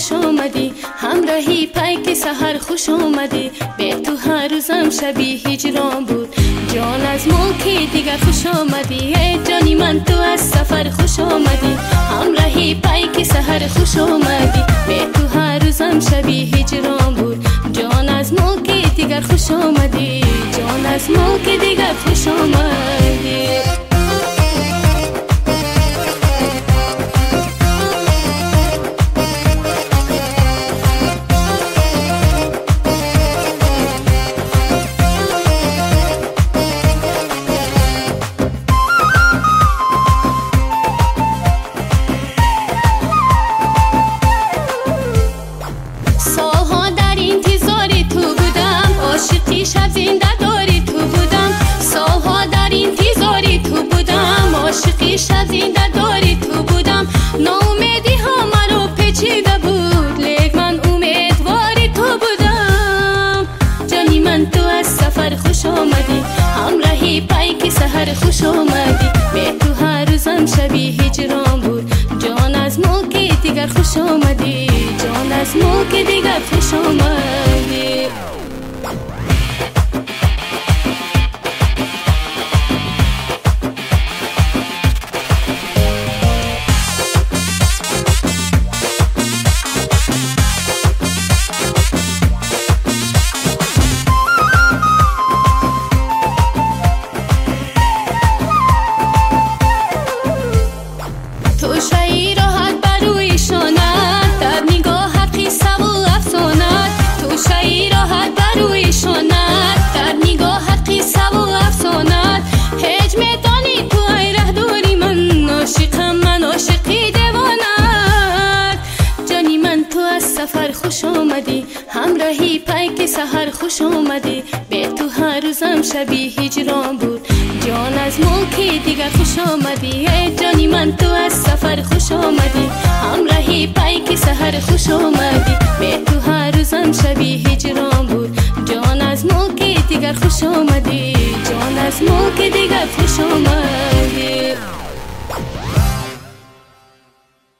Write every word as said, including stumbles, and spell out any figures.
خوش آمدی، همراهی پیک سحر خوش آمدی. به تو هر روزم شبیه هجران بود، جان از ملک دیگر خوش آمدی. ای جانی من تو از سفر خوش آمدی، همراهی پیک سحر خوش آمدی. به تو هر روزم شبیه هجران بود، جان از ملک دیگر خوش آمدی، جان از ملک دیگر خوش آمدی. شب زنده داری تو بودم، سالها در انتظاری تو بودم. عاشقی شب زنده داری تو بودم، ناامیدی ها منو پیچیده بود، لیک من امیدواری تو بودم. جانی من تو از سفر خوش آمدی، همراهی پیک سحر خوش آمدی. به تو هر روزم شبیه هجران بود، جان از ملک دیگر خوش آمدی، جان از ملک دیگر خوش آمدی. تو شایی راحت بروی شانت، در نگاهت قصه و افسانت. تو شایی راحت بروی شانت، در نگاهت قصه و افسانت. هیچ میدانی تو ای ره دوری من، عاشقم من عاشقی دیوانت. جانی من تو از سفر خوش آمدی، همراهی پیک سحر خوش آمدی. به تو هر روزم شبیه هجران بود، جان از ملک دیگر خوش آمدی. ای جانی من تو از سفر خوش آمدی، همراهی پیک سحر خوش آمدی. به تو هر روزم شبیه هجران بود، جان از ملک دیگر خوش آمدی، جان از ملک دیگر خوش آمدی.